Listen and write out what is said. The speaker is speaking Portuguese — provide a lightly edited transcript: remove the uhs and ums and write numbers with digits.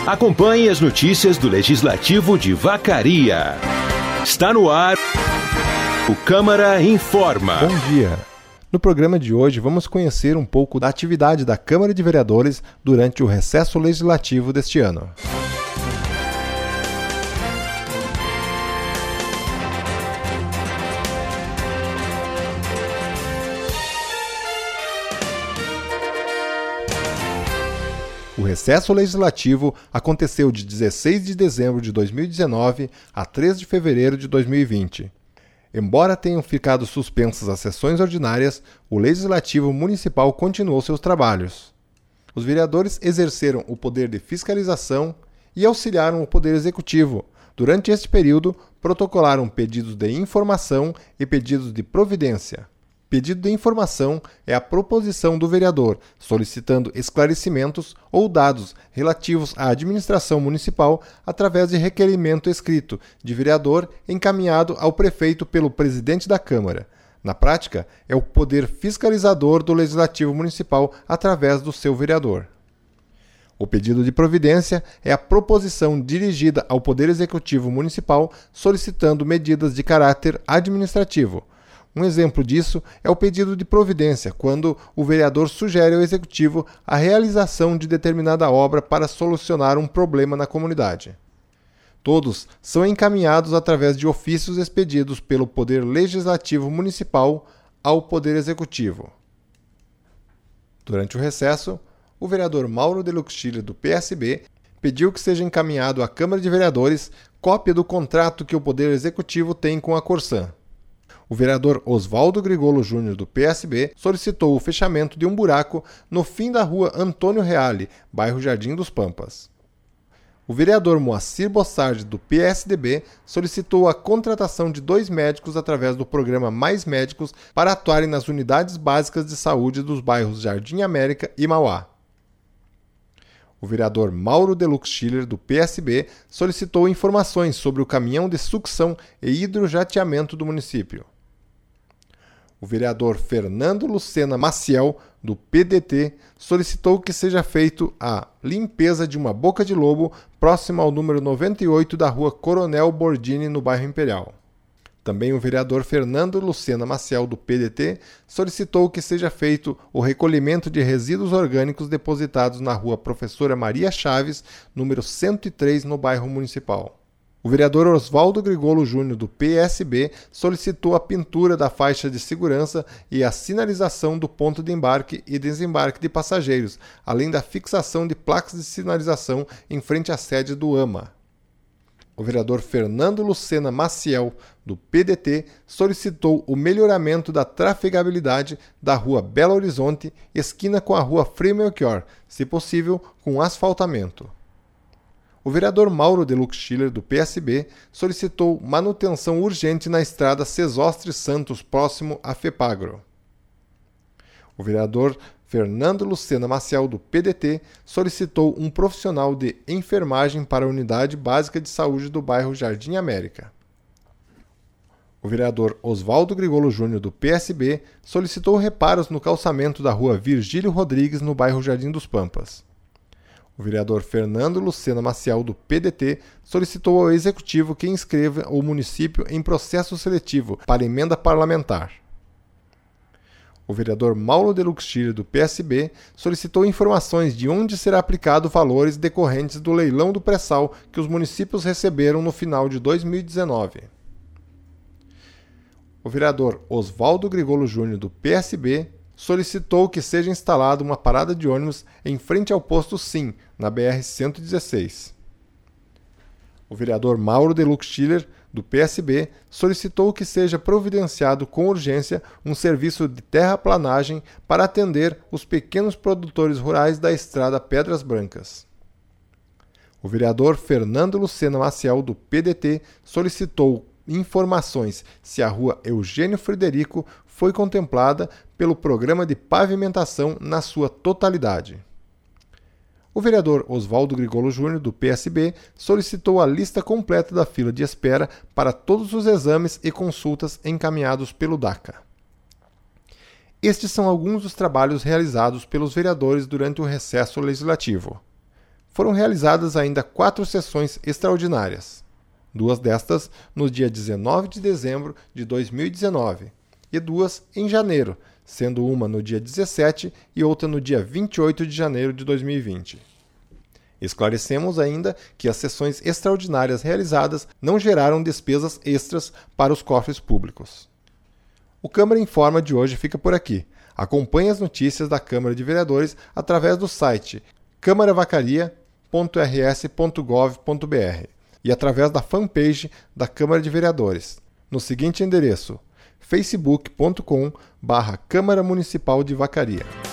Acompanhe as notícias do Legislativo de Vacaria. Está no ar o Câmara Informa. Bom dia. No programa de hoje vamos conhecer um pouco da atividade da Câmara de Vereadores durante o recesso legislativo deste ano. O recesso legislativo aconteceu de 16 de dezembro de 2019 a 3 de fevereiro de 2020. Embora tenham ficado suspensas as sessões ordinárias, o Legislativo Municipal continuou seus trabalhos. Os vereadores exerceram o poder de fiscalização e auxiliaram o Poder Executivo. Durante este período, protocolaram pedidos de informação e pedidos de providência. Pedido de informação é a proposição do vereador, solicitando esclarecimentos ou dados relativos à administração municipal através de requerimento escrito de vereador encaminhado ao prefeito pelo presidente da Câmara. Na prática, é o poder fiscalizador do Legislativo Municipal através do seu vereador. O pedido de providência é a proposição dirigida ao Poder Executivo Municipal solicitando medidas de caráter administrativo. Um exemplo disso é o pedido de providência, quando o vereador sugere ao Executivo a realização de determinada obra para solucionar um problema na comunidade. Todos são encaminhados através de ofícios expedidos pelo Poder Legislativo Municipal ao Poder Executivo. Durante o recesso, o vereador Mauro de Luxemburgo, do PSB, pediu que seja encaminhado à Câmara de Vereadores cópia do contrato que o Poder Executivo tem com a Corsan. O vereador Oswaldo Grigolo Júnior, do PSB, solicitou o fechamento de um buraco no fim da rua Antônio Reale, bairro Jardim dos Pampas. O vereador Moacir Bossardi, do PSDB, solicitou a contratação de 2 médicos através do programa Mais Médicos para atuarem nas unidades básicas de saúde dos bairros Jardim América e Mauá. O vereador Mauro de Luxemburgo, do PSB, solicitou informações sobre o caminhão de sucção e hidrojateamento do município. O vereador Fernando Lucena Maciel, do PDT, solicitou que seja feito a limpeza de uma boca de lobo próxima ao número 98 da rua Coronel Bordini, no bairro Imperial. Também o vereador Fernando Lucena Maciel, do PDT, solicitou que seja feito o recolhimento de resíduos orgânicos depositados na rua Professora Maria Chaves, número 103, no bairro Municipal. O vereador Oswaldo Grigolo Júnior, do PSB, solicitou a pintura da faixa de segurança e a sinalização do ponto de embarque e desembarque de passageiros, além da fixação de placas de sinalização em frente à sede do AMA. O vereador Fernando Lucena Maciel, do PDT, solicitou o melhoramento da trafegabilidade da rua Belo Horizonte, esquina com a rua Frei Melchior, se possível com asfaltamento. O vereador Mauro de Luxemburgo, do PSB, solicitou manutenção urgente na estrada Sesostre Santos, próximo a Fepagro. O vereador Fernando Lucena Maciel, do PDT, solicitou um profissional de enfermagem para a Unidade Básica de Saúde do bairro Jardim América. O vereador Oswaldo Grigolo Júnior, do PSB, solicitou reparos no calçamento da rua Virgílio Rodrigues, no bairro Jardim dos Pampas. O vereador Fernando Lucena Maciel, do PDT, solicitou ao Executivo que inscreva o município em processo seletivo para emenda parlamentar. O vereador Mauro de Luxemburgo, do PSB, solicitou informações de onde será aplicado valores decorrentes do leilão do pré-sal que os municípios receberam no final de 2019. O vereador Oswaldo Grigolo Júnior, do PSB, solicitou que seja instalada uma parada de ônibus em frente ao posto Sim, na BR-116. O vereador Mauro de Luxemburgo, do PSB, solicitou que seja providenciado com urgência um serviço de terraplanagem para atender os pequenos produtores rurais da estrada Pedras Brancas. O vereador Fernando Lucena Maciel, do PDT, solicitou informações se a rua Eugênio Frederico foi contemplada pelo programa de pavimentação na sua totalidade. O vereador Oswaldo Grigolo Júnior, do PSB, solicitou a lista completa da fila de espera para todos os exames e consultas encaminhados pelo DACA. Estes são alguns dos trabalhos realizados pelos vereadores durante o recesso legislativo. foram realizadas ainda 4 sessões extraordinárias. 2 destas no dia 19 de dezembro de 2019 e 2 em janeiro, sendo uma no dia 17 e outra no dia 28 de janeiro de 2020. Esclarecemos ainda que as sessões extraordinárias realizadas não geraram despesas extras para os cofres públicos. O Câmara Informa de hoje fica por aqui. Acompanhe as notícias da Câmara de Vereadores através do site câmaravacaria.rs.gov.br e através da fanpage da Câmara de Vereadores, no seguinte endereço: facebook.com/Câmara Municipal de Vacaria.